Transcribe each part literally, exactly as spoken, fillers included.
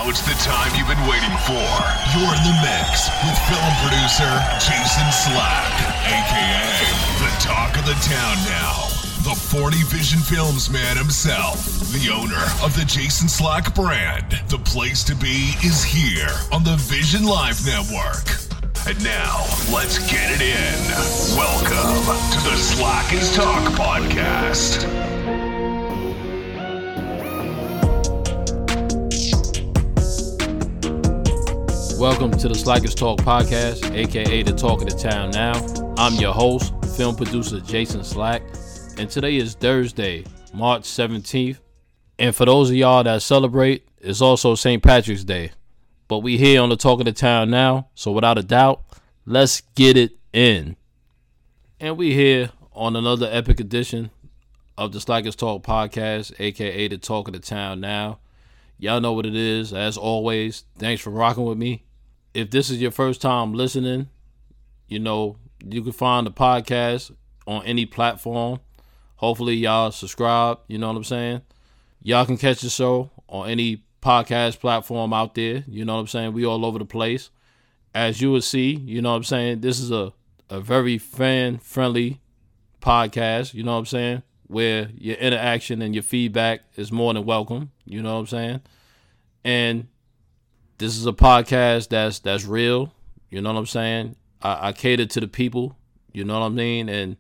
Now it's the time you've been waiting for. You're in the mix with film producer Jason Slack, a k a the talk of the town now. The forty Vision Films man himself, the owner of the Jason Slack brand. The place to be is here on the Vision Live Network. And now, let's get it in. Welcome to the Slack is Talk podcast. Welcome to the Slack is Talk podcast, aka the talk of the town now. I'm your host, film producer Jason Slack, and today is Thursday, March seventeenth. And for those of y'all that celebrate, it's also Saint Patrick's Day. But we here on the talk of the town now, so without a doubt, let's get it in. And we here on another epic edition of the Slack is Talk podcast, aka the talk of the town now. Y'all know what it is. As always, thanks for rocking with me. If this is your first time listening, you know, you can find the podcast on any platform. Hopefully y'all subscribe, you know what I'm saying? Y'all can catch the show on any podcast platform out there, you know what I'm saying? We all over the place. As you will see, you know what I'm saying? This is a, a very fan-friendly podcast, you know what I'm saying? Where your interaction and your feedback is more than welcome, you know what I'm saying? And this is a podcast that's that's real, you know what I'm saying? I, I cater to the people, you know what I mean? And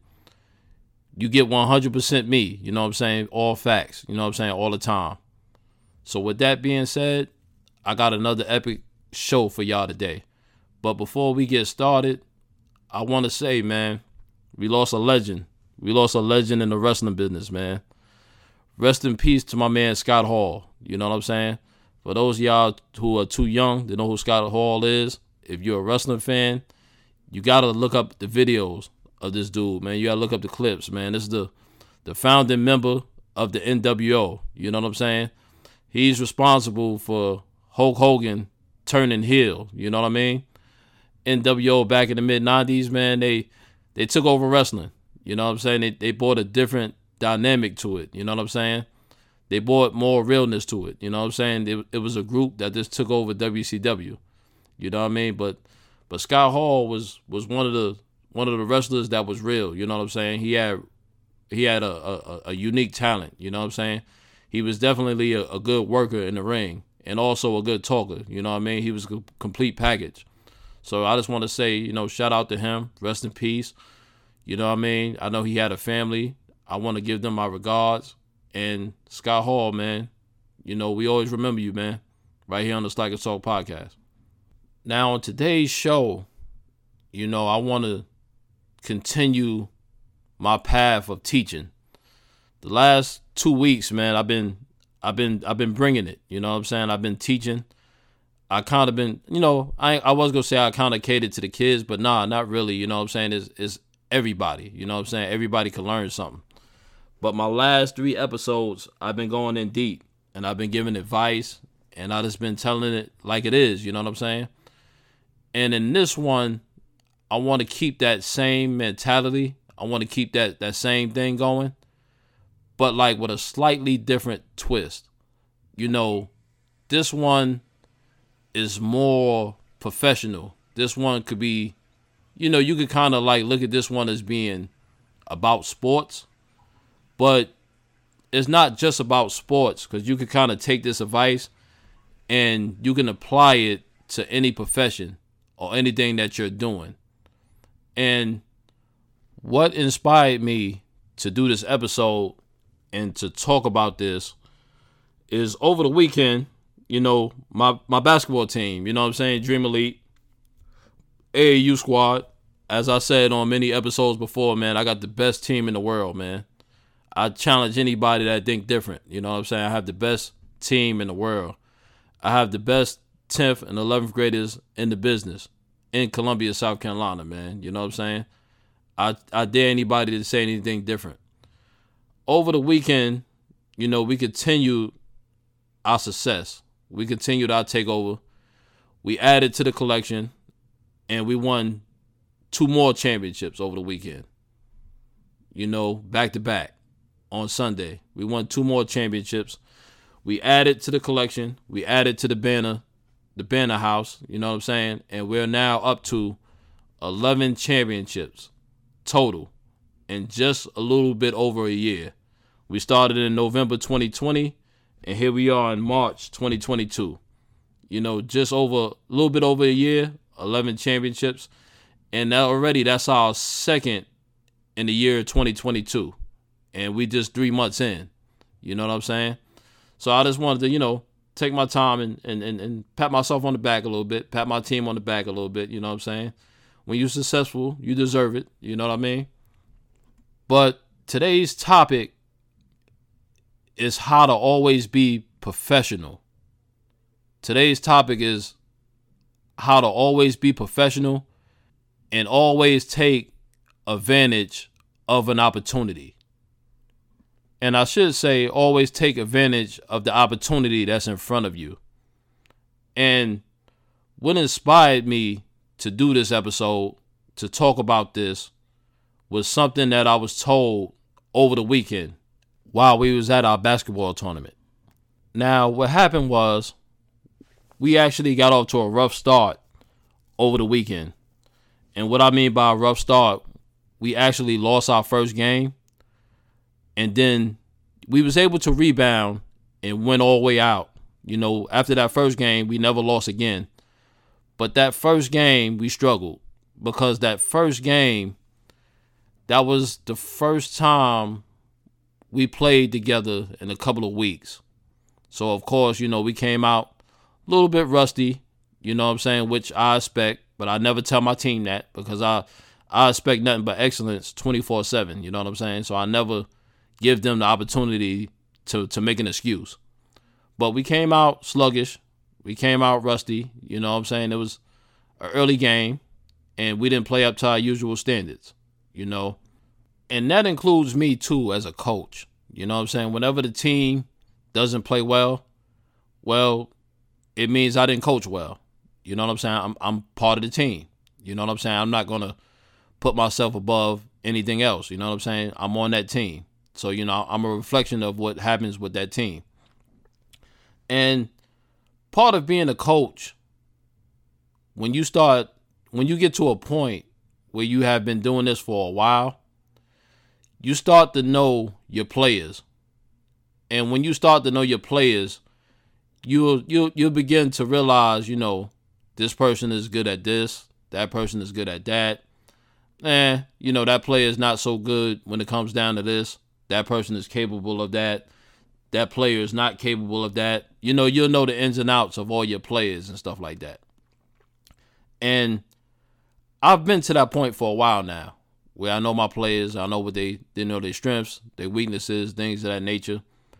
you get one hundred percent me, you know what I'm saying? All facts, you know what I'm saying? All the time. So with that being said, I got another epic show for y'all today. But before we get started, I want to say, man, we lost a legend. We lost a legend in the wrestling business, man. Rest in peace to my man Scott Hall, you know what I'm saying? For those of y'all who are too young to know who Scott Hall is, if you're a wrestling fan, you got to look up the videos of this dude, man. You got to look up the clips, man. This is the, the founding member of the N W O, you know what I'm saying? He's responsible for Hulk Hogan turning heel, you know what I mean? N W O back in the mid nineties, man, they they took over wrestling, you know what I'm saying? They, they brought a different dynamic to it, you know what I'm saying? They brought more realness to it, you know what I'm saying? It, it was a group that just took over W C W, you know what I mean? But but Scott Hall was was one of the one of the wrestlers that was real, you know what I'm saying? He had he had a a, a unique talent, you know what I'm saying? He was definitely a, a good worker in the ring and also a good talker, you know what I mean? He was a complete package. So I just want to say, you know, shout out to him, rest in peace. You know what I mean? I know he had a family. I want to give them my regards. And Scott Hall, man, you know, we always remember you, man, right here on the Slack is Talk podcast. Now, on today's show, you know, I want to continue my path of teaching. The last two weeks, man, I've been, I've been, I've been bringing it. You know what I'm saying? I've been teaching. I kind of been, you know, I I was going to say I kind of catered to the kids, but nah, not really. You know what I'm saying? It's, it's everybody. You know what I'm saying? Everybody can learn something. But my last three episodes, I've been going in deep, and I've been giving advice, and I just been telling it like it is, you know what I'm saying? And in this one, I want to keep that same mentality. I want to keep that, that same thing going, but like with a slightly different twist. You know, this one is more professional. This one could be, you know, you could kind of like look at this one as being about sports, but it's not just about sports, because you could kind of take this advice and you can apply it to any profession or anything that you're doing. And what inspired me to do this episode and to talk about this is over the weekend, you know, my, my basketball team, you know what I'm saying, Dream Elite, A A U squad. As I said on many episodes before, man, I got the best team in the world, man. I challenge anybody that think different. You know what I'm saying? I have the best team in the world. I have the best tenth and eleventh graders in the business in Columbia, South Carolina, man. You know what I'm saying? I, I dare anybody to say anything different. Over the weekend, you know, we continued our success. We continued our takeover. We added to the collection, and we won two more championships over the weekend. You know, back to back on Sunday. We won two more championships. we added to the collection. We added to the banner, the banner house. You know what I'm saying? And we're now up to eleven championships total in just a little bit over a year. We started in November twenty twenty, and here we are in March twenty twenty-two. You know, just over a little bit over a year, eleven championships. And now already that's our second in the year twenty twenty-two. And we just three months in. You know what I'm saying? So I just wanted to, you know, take my time and, and, and, and pat myself on the back a little bit, pat my team on the back a little bit, you know what I'm saying? When you're successful, you deserve it, you know what I mean? But today's topic is how to always be professional. Today's topic is how to always be professional and always take advantage of an opportunity. And I should say, always take advantage of the opportunity that's in front of you. And what inspired me to do this episode, to talk about this, was something that I was told over the weekend while we was at our basketball tournament. Now, what happened was we actually got off to a rough start over the weekend. And what I mean by a rough start, we actually lost our first game. And then we was able to rebound and went all the way out. You know, after that first game, we never lost again. But that first game, we struggled. Because that first game, that was the first time we played together in a couple of weeks. So, of course, you know, we came out a little bit rusty, you know what I'm saying, which I expect. But I never tell my team that because I, I expect nothing but excellence twenty-four seven, you know what I'm saying? So I never give them the opportunity to, to make an excuse. But we came out sluggish. We came out rusty, you know what I'm saying? It was an early game, and we didn't play up to our usual standards, you know? And that includes me, too, as a coach. You know what I'm saying? Whenever the team doesn't play well, well, it means I didn't coach well. You know what I'm saying? I'm I'm part of the team. You know what I'm saying? I'm not going to put myself above anything else. You know what I'm saying? I'm on that team. So, you know, I'm a reflection of what happens with that team. And part of being a coach, when you start, when you get to a point where you have been doing this for a while, you start to know your players. And when you start to know your players, you'll you'll you'll begin to realize, you know, this person is good at this, that person is good at that. Eh, you know, that player is not so good when it comes down to this. That person is capable of that. That player is not capable of that. You know, you'll know the ins and outs of all your players and stuff like that. And I've been to that point for a while now, where I know my players, I know what they, they know their strengths, their weaknesses, things of that nature.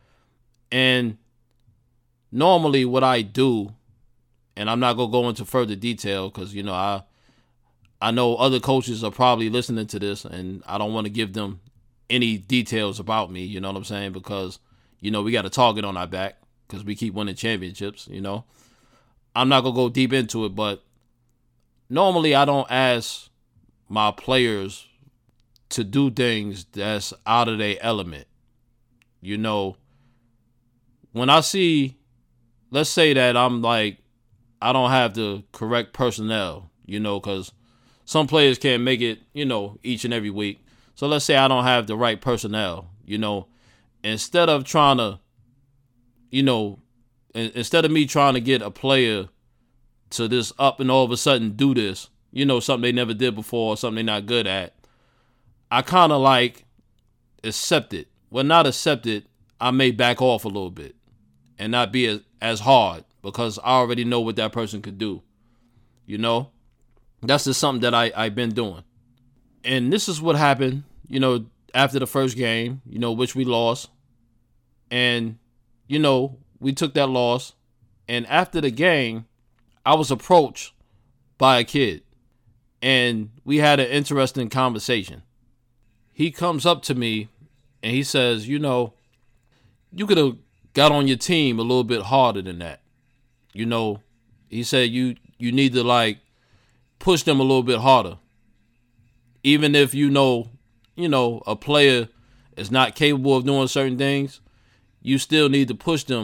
And normally what I do, and I'm not going to go into further detail because, you know, I I know other coaches are probably listening to this, and I don't want to give them any details about me, you know what I'm saying? Because, you know, we got a target on our back because we keep winning championships, you know. I'm not going to go deep into it, but normally I don't ask my players to do things that's out of their element. You know, when I see, let's say that I'm like, I don't have the correct personnel, you know, because some players can't make it, you know, each and every week. So let's say I don't have the right personnel, you know, instead of trying to, you know, instead of me trying to get a player to this up and all of a sudden do this, you know, something they never did before, something they're not good at, I kind of like accept it. Well, not accept it, I may back off a little bit and not be as, as hard because I already know what that person could do. You know, that's just something that I, I've been doing. And this is what happened, you know, after the first game, you know, which we lost. And, you know, we took that loss. And after the game, I was approached by a kid. And we had an interesting conversation. He comes up to me and he says, you know, you could have got on your team a little bit harder than that. You know, he said you you need to, like, push them a little bit harder. Even if you know, you know, a player is not capable of doing certain things, you still need to push them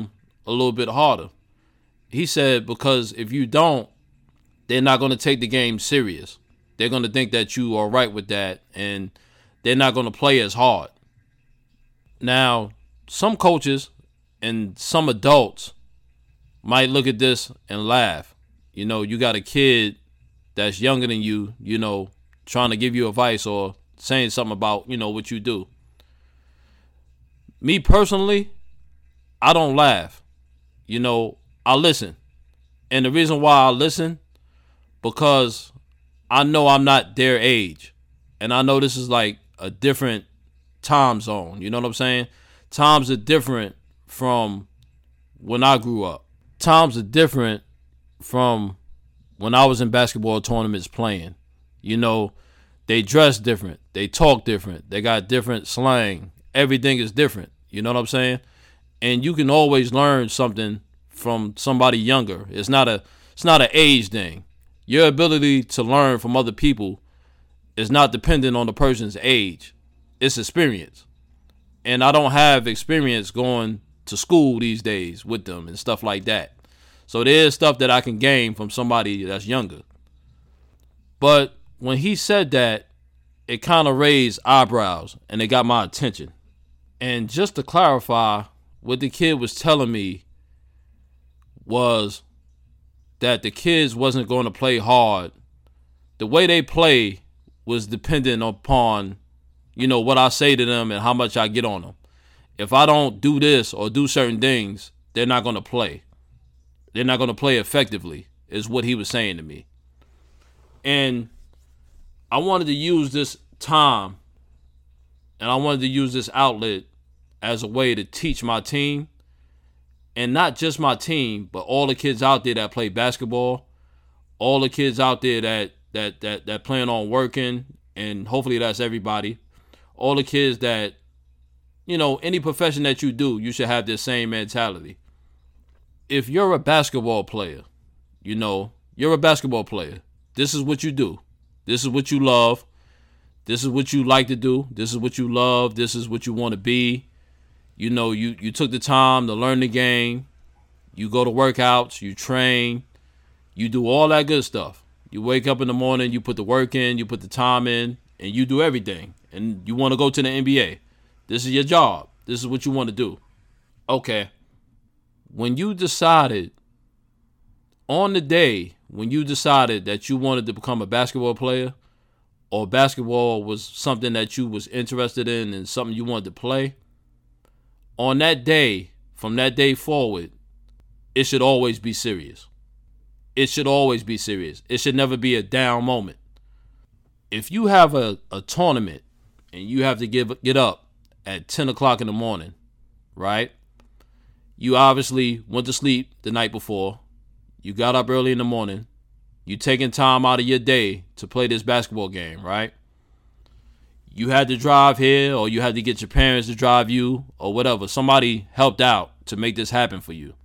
a little bit harder. He said because if you don't, they're not going to take the game serious. They're going to think that you are right with that, and they're not going to play as hard. Now, some coaches and some adults might look at this and laugh. You know, you got a kid that's younger than you, you know, trying to give you advice or saying something about, you know, what you do. Me personally, I don't laugh. You know, I listen. And the reason why I listen, because I know I'm not their age. And I know this is like a different time zone. You know what I'm saying? Times are different from when I grew up. Times are different from when I was in basketball tournaments playing. You know, they dress different. They talk different. They got different slang. Everything is different. You know what I'm saying? And you can always learn something from somebody younger. It's not a it's not an age thing. Your ability to learn from other people is not dependent on the person's age. It's experience. And I don't have experience going to school these days with them and stuff like that. So there's stuff that I can gain from somebody that's younger. But when he said that, it kind of raised eyebrows and it got my attention. And just to clarify, what the kid was telling me was that the kids wasn't going to play hard. The way they play was dependent upon, you know, what I say to them and how much I get on them. If I don't do this or do certain things, they're not going to play. They're not going to play effectively, is what he was saying to me. And I wanted to use this time and I wanted to use this outlet as a way to teach my team. And not just my team, but all the kids out there that play basketball, all the kids out there that that that that plan on working, and hopefully that's everybody. All the kids that, you know, any profession that you do, you should have this same mentality. If you're a basketball player, you know, you're a basketball player. This is what you do. This is what you love. This is what you like to do. This is what you love. This is what you want to be. You know, you, you took the time to learn the game. You go to workouts. You train. You do all that good stuff. You wake up in the morning. You put the work in. You put the time in. And you do everything. And you want to go to the N B A. This is your job. This is what you want to do. Okay. When you decided, on the day when you decided that you wanted to become a basketball player, or basketball was something that you was interested in and something you wanted to play, on that day, from that day forward, it should always be serious. It should always be serious. It should never be a down moment. If you have a, a tournament and you have to give, get up at ten o'clock in the morning, right? You obviously went to sleep the night before. You got up early in the morning. You taking time out of your day to play this basketball game, right? You had to drive here, or you had to get your parents to drive you, or whatever. Somebody helped out to make this happen for you.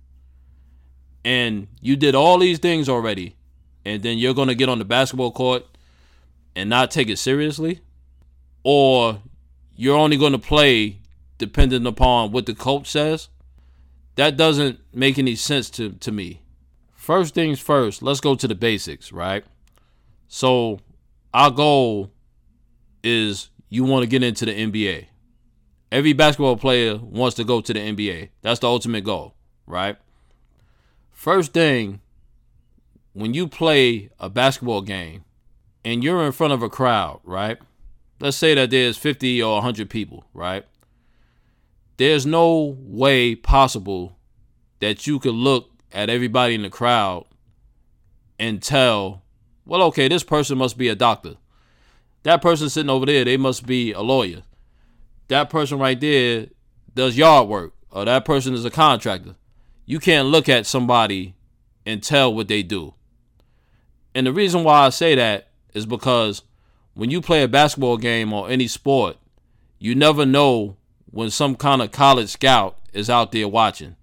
And you did all these things already, and then you're going to get on the basketball court and not take it seriously? Or you're only going to play depending upon what the coach says? That doesn't make any sense to, to me. First things first, let's go to the basics, right? So our goal is you want to get into the N B A. Every basketball player wants to go to the N B A. That's the ultimate goal, right? First thing, when you play a basketball game and you're in front of a crowd, right? Let's say that there's fifty or one hundred people, right? There's no way possible that you could look at everybody in the crowd and tell, well, okay, this person must be a doctor. That person sitting over there, they must be a lawyer. That person right there does yard work, or that person is a contractor. You can't look at somebody and tell what they do. And the reason why I say that is because when you play a basketball game or any sport, you never know when some kind of college scout is out there watching.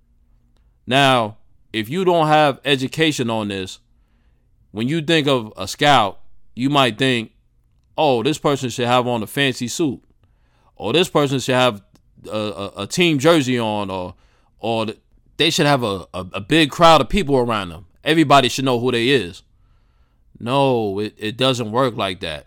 Now, if you don't have education on this, when you think of a scout, you might think, oh, this person should have on a fancy suit, or this person should have a, a, a team jersey on, or or they should have a, a, a big crowd of people around them. Everybody should know who they is. No, it, it doesn't work like that.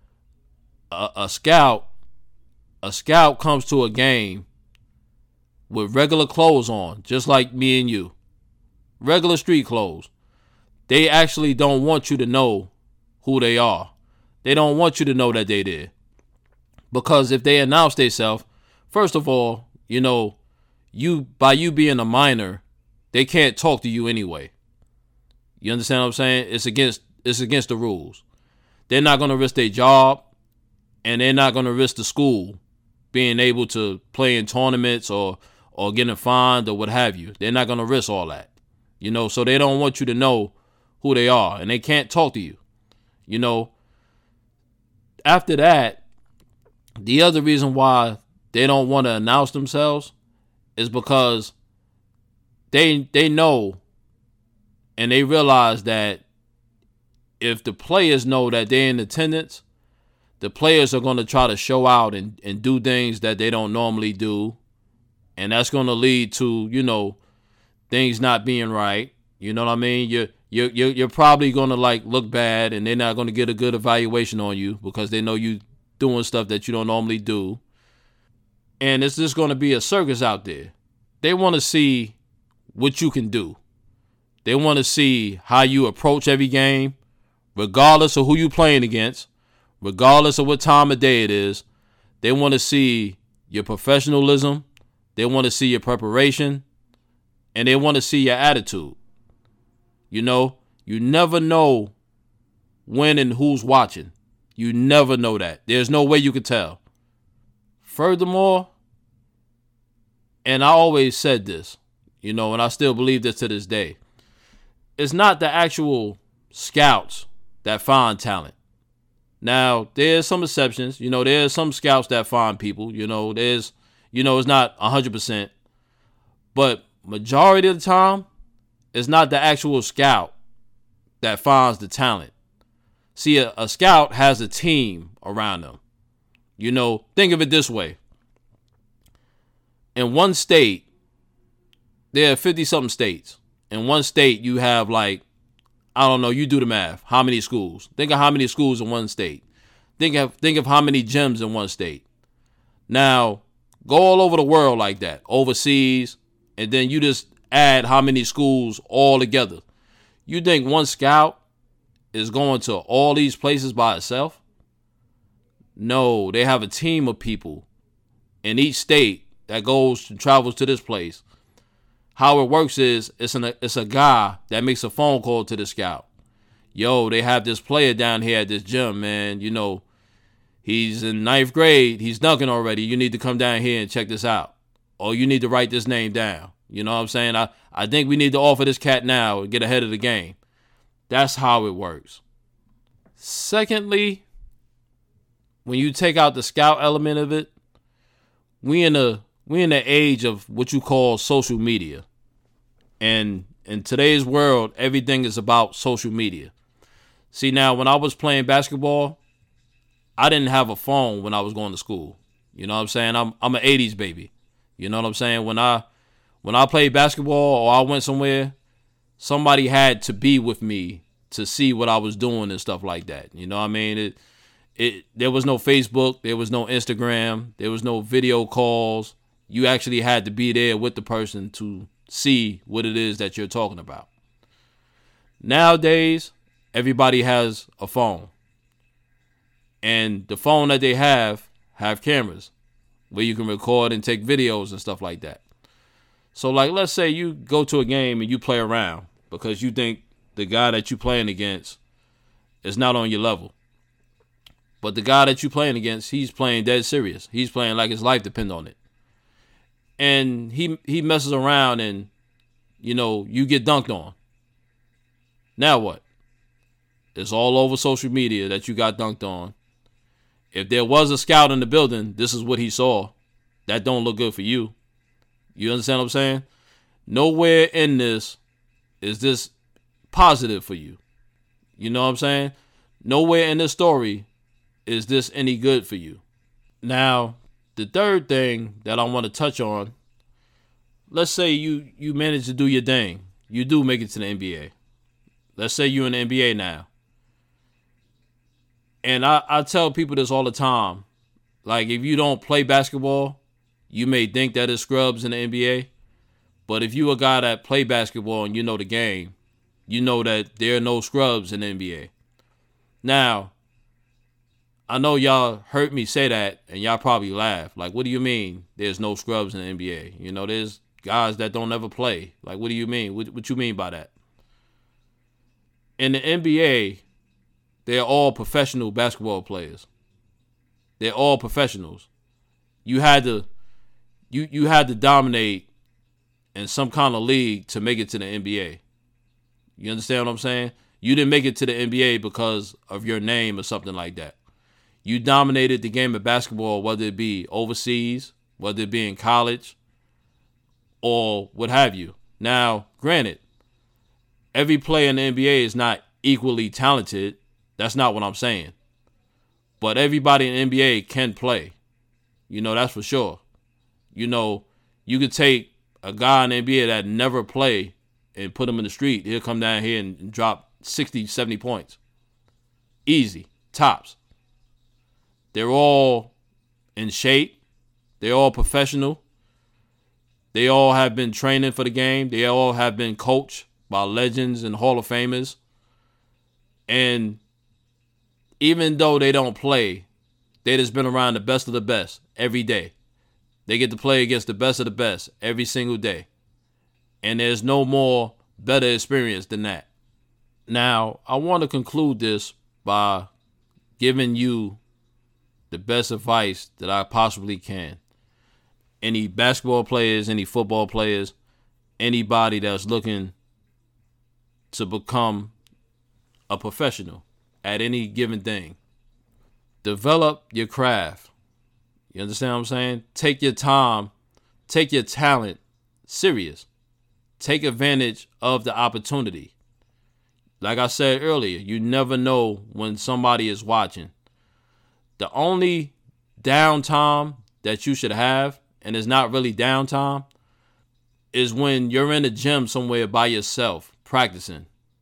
A, a scout, a scout comes to a game with regular clothes on, just like me and you. Regular street clothes. They actually don't want you to know who they are. They don't want you to know that they did. Because if they announce themselves, first of all, you know, you by you being a minor, they can't talk to you anyway. You understand what I'm saying? It's against it's against the rules. They're not going to risk their job, and they're not going to risk the school being able to play in tournaments or or getting fined or what have you. They're not going to risk all that. You know, so they don't want you to know who they are, and they can't talk to you. You know, after that, the other reason why they don't want to announce themselves is because they they know and they realize that if the players know that they're in attendance, the players are going to try to show out and, and do things that they don't normally do. And that's going to lead to, you know, things not being right. You know what I mean? You're, you're, you're, you're probably going to like look bad, and they're not going to get a good evaluation on you because they know you doing stuff that you don't normally do. And it's just going to be a circus out there. They want to see what you can do. They want to see how you approach every game, regardless of who you're playing against, regardless of what time of day it is. They want to see your professionalism. They want to see your preparation. And they want to see your attitude. You know, you never know when and who's watching. You never know that. There's no way you could tell. Furthermore, and I always said this, you know, and I still believe this to this day, it's not the actual scouts that find talent. Now, there's some exceptions. You know, there's some scouts that find people. You know, there's, you know, it's not one hundred percent. But majority of the time, it's not the actual scout that finds the talent. See, a, a scout has a team around them. You know, think of it this way. In one state, there are fifty-something states. In one state, you have like, I don't know, you do the math. How many schools? Think of how many schools in one state. Think of, think of how many gyms in one state. Now, go all over the world like that, overseas, and then you just add how many schools all together. You think one scout is going to all these places by itself? No, they have a team of people in each state that goes and travels to this place. How it works is it's an it's a guy that makes a phone call to the scout. Yo, they have this player down here at this gym, man. You know, he's in ninth grade. He's dunking already. You need to come down here and check this out. Or you need to write this name down. You know what I'm saying? I, I think we need to offer this cat now and get ahead of the game. That's how it works. Secondly, when you take out the scout element of it, we in a we in the age of what you call social media. And in today's world, everything is about social media. See, now, when I was playing basketball, I didn't have a phone when I was going to school. You know what I'm saying? I'm I'm an eighties baby. You know what I'm saying? When I when I played basketball or I went somewhere, somebody had to be with me to see what I was doing and stuff like that. You know what I mean? It it there was no Facebook, there was no Instagram, there was no video calls. You actually had to be there with the person to see what it is that you're talking about. Nowadays, everybody has a phone. And the phone that they have have cameras where you can record and take videos and stuff like that. So, like, let's say you go to a game and you play around because you think the guy that you're playing against is not on your level. But the guy that you're playing against, he's playing dead serious. He's playing like his life depends on it. And he he messes around and, you know, you get dunked on. Now what? It's all over social media that you got dunked on. If there was a scout in the building, this is what he saw. That don't look good for you. You understand what I'm saying? Nowhere in this is this positive for you. You know what I'm saying? Nowhere in this story is this any good for you. Now, the third thing that I want to touch on, let's say you you manage to do your thing. You do make it to the N B A. Let's say you're in the N B A now. And I, I tell people this all the time. Like, if you don't play basketball, you may think that it's scrubs in the N B A. But if you a guy that play basketball and you know the game, you know that there are no scrubs in the N B A. Now, I know y'all heard me say that, and y'all probably laugh. Like, what do you mean there's no scrubs in the N B A? You know, there's guys that don't ever play. Like, what do you mean? What, what you mean by that? In the N B A, they're all professional basketball players. They're all professionals. You had to, you you had to dominate in some kind of league to make it to the N B A. You understand what I'm saying? You didn't make it to the N B A because of your name or something like that. You dominated the game of basketball, whether it be overseas, whether it be in college, or what have you. Now, granted, every player in the N B A is not equally talented. That's not what I'm saying. But everybody in the N B A can play. You know, that's for sure. You know, you could take a guy in the N B A that never play and put him in the street. He'll come down here and, and drop sixty, seventy points. Easy. Tops. They're all in shape. They're all professional. They all have been training for the game. They all have been coached by legends and Hall of Famers. And even though they don't play, they just been around the best of the best every day. They get to play against the best of the best every single day. And there's no more better experience than that. Now, I want to conclude this by giving you the best advice that I possibly can. Any basketball players, any football players, anybody that's looking to become a professional at any given thing. Develop your craft. You understand what I'm saying? Take your time, take your talent serious. Take advantage of the opportunity. Like I said earlier, you never know when somebody is watching. The only downtime that you should have, and it's not really downtime, is when you're in a gym somewhere by yourself practicing.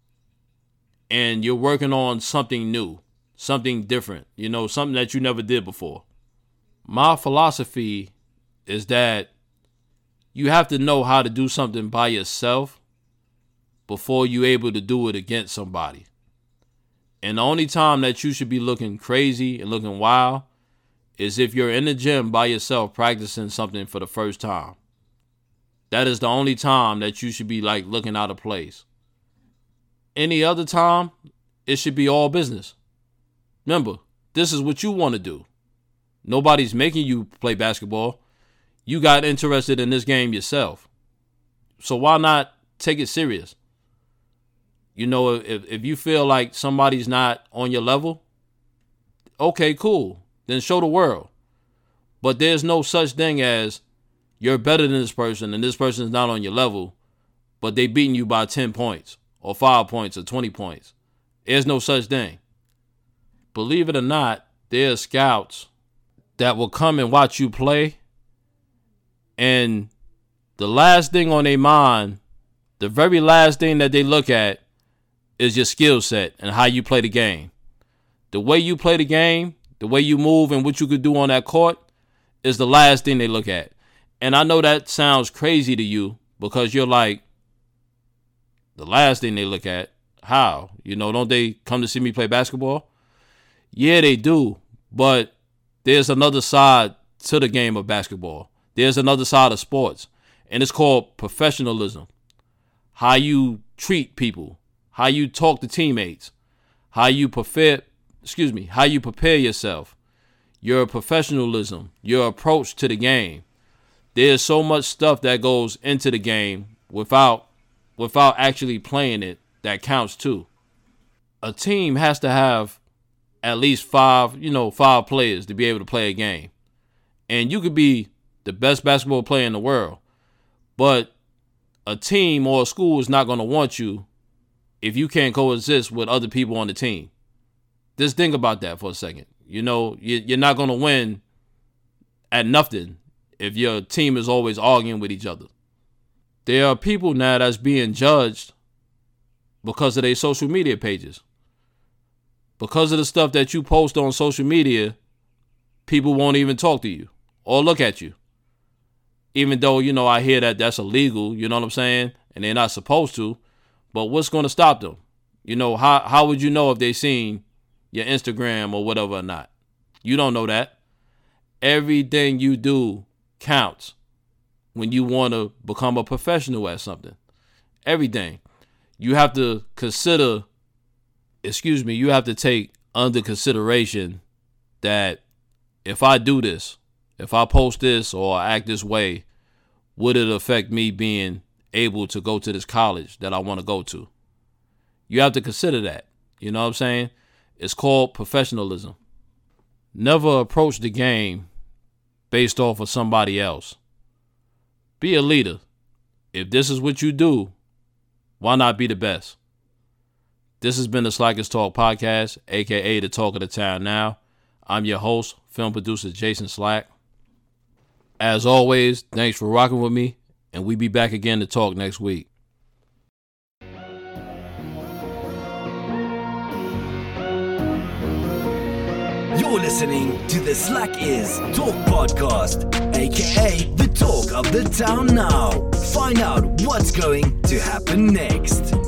And you're working on something new, something different, you know, something that you never did before. My philosophy is that you have to know how to do something by yourself before you're able to do it against somebody. And the only time that you should be looking crazy and looking wild is if you're in the gym by yourself practicing something for the first time. That is the only time that you should be like looking out of place. Any other time, it should be all business. Remember, this is what you want to do. Nobody's making you play basketball. You got interested in this game yourself. So why not take it serious? You know, if, if you feel like somebody's not on your level, okay, cool. Then show the world. But there's no such thing as you're better than this person and this person's not on your level, but they beating you by ten points or five points or twenty points. There's no such thing. Believe it or not, there are scouts that will come and watch you play, and the last thing on their mind, the very last thing that they look at is your skill set and how you play the game. The way you play the game, the way you move and what you could do on that court is the last thing they look at. And I know that sounds crazy to you because you're like, the last thing they look at, how? You know, don't they come to see me play basketball? Yeah, they do. But there's another side to the game of basketball. There's another side of sports. And it's called professionalism. How you treat people. How you talk to teammates. How you prepare, excuse me, how you prepare yourself. Your professionalism. Your approach to the game. There's so much stuff that goes into the game without without actually playing it that counts too. A team has to have at least five, you know, five players to be able to play a game. And you could be the best basketball player in the world, but a team or a school is not going to want you if you can't coexist with other people on the team. Just think about that for a second. You know, you're not going to win at nothing if your team is always arguing with each other. there are people now that's being judged because of their social media pages. Because of the stuff that you post on social media, people won't even talk to you or look at you. Even though, you know, I hear that that's illegal, you know what I'm saying? And they're not supposed to. But what's going to stop them? You know, how how would you know if they seen your Instagram or whatever or not? You don't know that. Everything you do counts when you want to become a professional at something. Everything. You have to consider, excuse me, you have to take under consideration that if I do this, if I post this or act this way, would it affect me being able to go to this college that I want to go to? You have to consider that. You know what I'm saying? It's called professionalism. Never approach the game based off of somebody else. Be a leader. If this is what you do, why not be the best? This has been the Slackers Talk Podcast, a k a the Talk of the Town Now. I'm your host, film producer Jason Slack. As always, thanks for rocking with me, and we be back again to talk next week. You're listening to the Slack Is Talk Podcast, aka the Talk of the Town Now. Find out what's going to happen next.